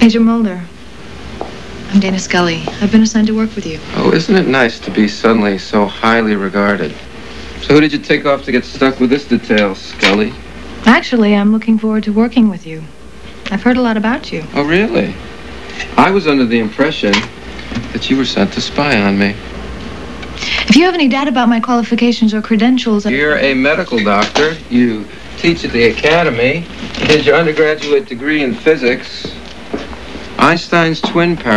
Major Mulder. I'm Dana Scully. I've been assigned to work with you. Oh, isn't it nice to be suddenly so highly regarded? So who did you take off to get stuck with this detail, Scully? Actually, I'm looking forward to working with you. I've heard a lot about you. Oh, really? I was under the impression that you were sent to spy on me. If you have any doubt about my qualifications or credentials... You're a medical doctor. You teach at the academy. You did your undergraduate degree in physics. Einstein's twin parent.